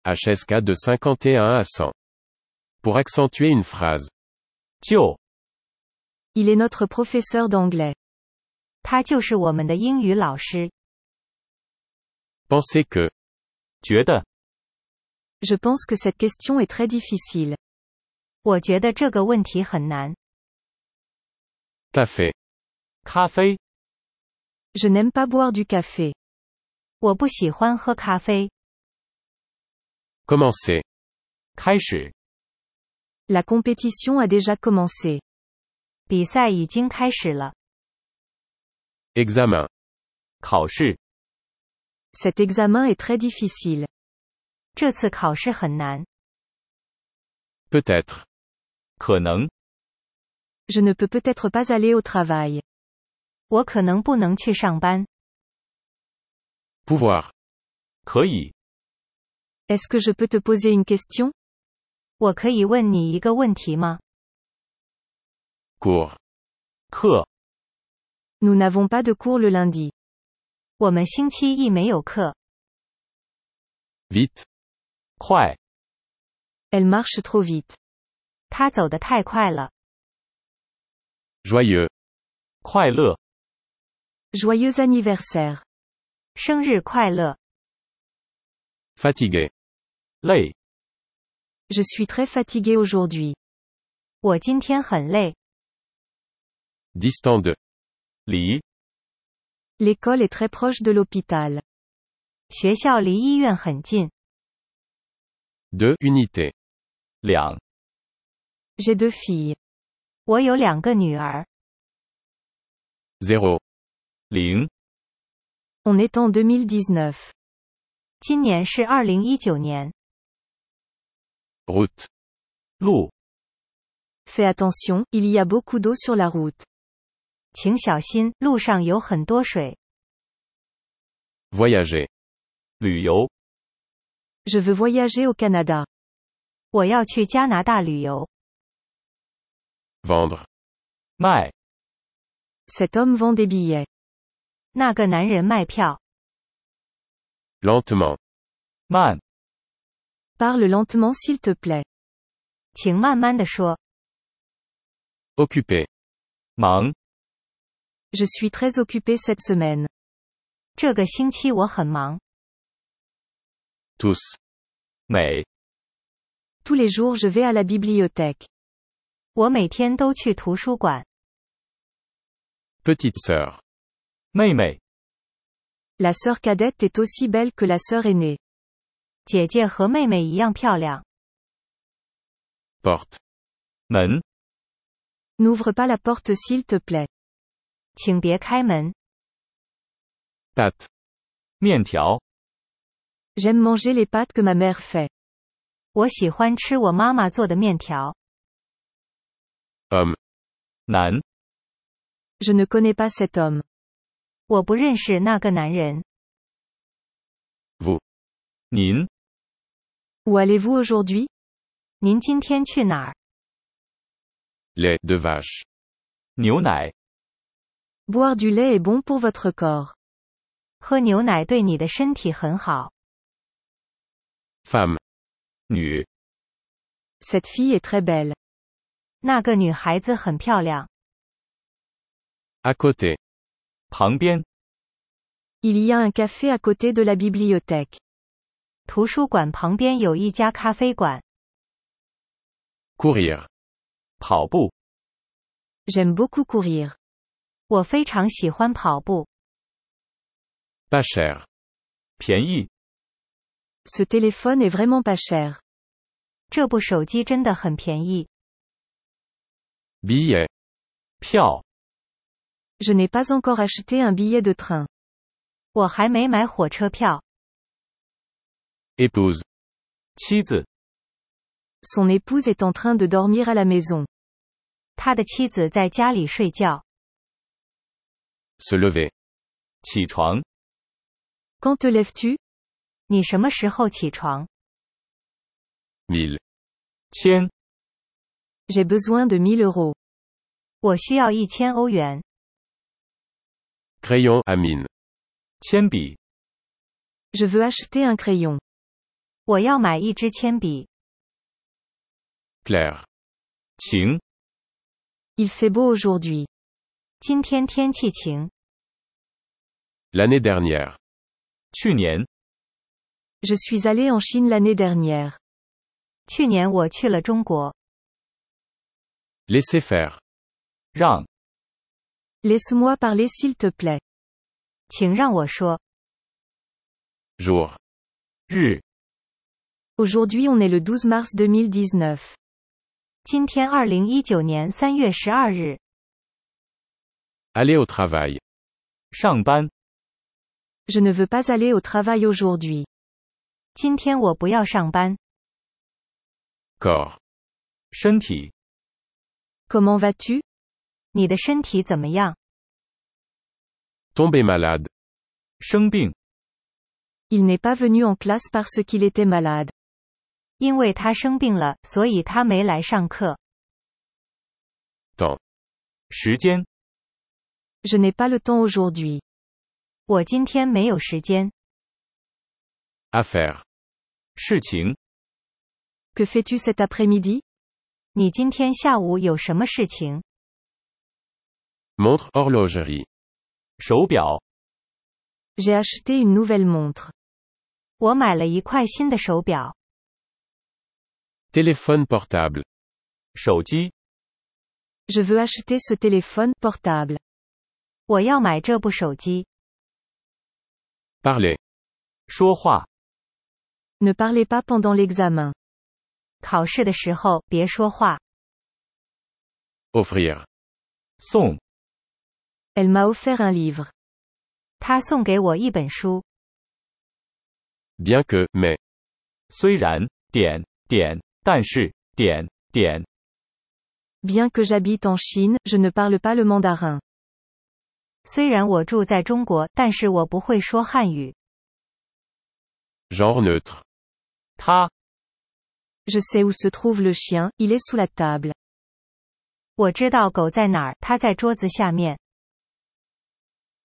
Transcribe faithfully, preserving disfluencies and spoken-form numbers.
H S K de cinquante et un à cent. Pour accentuer une phrase. 就 Il est notre professeur d'anglais. 他就是我们的英语老师。 Pensez que. 觉得 Je pense que cette question est très difficile. 我觉得这个问题很难。 Café. 咖啡 Je n'aime pas boire du café. 我不喜欢喝咖啡。 Commencer. 开始 La compétition a déjà commencé. 比赛已经开始了。 Examen. 考试 Cet examen est très difficile. 这次考试很难。 Peut-être. 可能 Je ne peux peut-être pas aller au travail. 我可能不能去上班。 Pouvoir. 可以 Est-ce que je peux te poser une question? 我可以问你一个问题吗？ Cours. 课 Nous n'avons pas de cours le lundi. 我们星期一没有课。 Vite. 快 Elle marche trop vite. 他走得太快了。 Joyeux. 快乐 Joyeux anniversaire. 生日快乐。 Fatigué. 累 Je suis très fatiguée aujourd'hui. 我今天很累。 Distant de. 离 L'école est très proche de l'hôpital. 学校离医院很近。 De. Unité. 两 J'ai deux filles. 我有两个女儿。 Zéro. 零 On est en deux mille dix-neuf. 今年是二零一九年。 Route. 路 Fais attention, il y a beaucoup d'eau sur la route. 请小心，路上有很多水。 Voyager. 旅游 Je veux voyager au Canada. 我要去加拿大旅游。 Vendre. 卖 Cet homme vend des billets. 那个男人卖票。 Lentement. 慢 Parle lentement s'il te plaît. 请慢慢地说。 Occupé. 忙 Je suis très occupée cette semaine. 这个星期我很忙。 Tous. 美 Tous les jours je vais à la bibliothèque. 我每天都去图书馆。 Petite sœur. 妹妹 La sœur cadette est aussi belle que la sœur aînée. 姐姐和妹妹一样漂亮。 Porte. 门 N'ouvre pas la porte s'il te plaît. 请别开门。 Pâte. 面条 J'aime manger les pâtes que ma mère fait. 我喜欢吃我妈妈做的面条。 Homme. 男 Je ne connais pas cet homme. 我不认识那个男人。 Vous. 您 Où allez-vous aujourd'hui? 您今天去哪儿？ Lait de vache. 牛奶 Boire du lait est bon pour votre corps. 喝牛奶对你的身体很好。 Femme. 女 Cette fille est très belle. 那个女孩子很漂亮。 À côté. 旁边 Il y a un café à côté de la bibliothèque. 图书馆旁边有一家咖啡馆。 Courir. 跑步 J'aime beaucoup courir. 我非常喜欢跑步。 Pas cher. 便宜 Ce téléphone est vraiment pas cher. 这部手机真的很便宜。 Billet. 票 Je n'ai pas encore acheté un billet de train. 我还没买火车票。 Épouse. 妻子 Son épouse est en train de dormir à la maison. 他的妻子在家里睡觉。 Se lever. 起床 Quand te lèves-tu? 你什么时候起床？ Mille. 千 J'ai besoin de mille euros. 我需要一千欧元。 Crayon à mine. 铅笔 Je veux acheter un crayon. 我要买一支铅笔。 Clair. 晴， Il fait beau aujourd'hui. 今天天气晴。 L'année dernière. 去年， Je suis allé en Chine l'année dernière. 去年我去了中国。 Laissez faire. 让， Laisse-moi parler s'il te plaît. 请让我说。 Jour. 日， Aujourd'hui on est le douze mars deux mille dix-neuf. 今天二零一九年三月十二日。 Aller au travail. 上班， Je ne veux pas aller au travail aujourd'hui. 今天我不要上班。 Corps. 身体， Comment vas-tu? 你的身体怎么样？ Tomber malade. 生病， Il n'est pas venu en classe parce qu'il était malade. 因为他生病了，所以他没来上课。 Temps. 时间， Je n'ai pas le temps aujourd'hui. 我今天没有时间。 Affaire. 事情， Que fais-tu cet après-midi? 你今天下午有什么事情？ Montre horlogerie. 手表， J'ai acheté une nouvelle montre. 我买了一块新的手表。 Téléphone portable. 手机， Je veux acheter ce téléphone portable. 我要买这部手机。 Parler. 说话， Ne parlez pas pendant l'examen. 考试的时候别说话。 Offrir. 送， Elle m'a offert un livre. 他送给我一本书。 Bien que, mais. 虽然，点，点，但是，点，点， Bien que j'habite en Chine, je ne parle pas le mandarin. 虽然我住在中国，但是我不会说汉语。 Genre neutre. 他， Je sais où se trouve le chien, il est sous la table. 我知道狗在哪儿，它在桌子下面。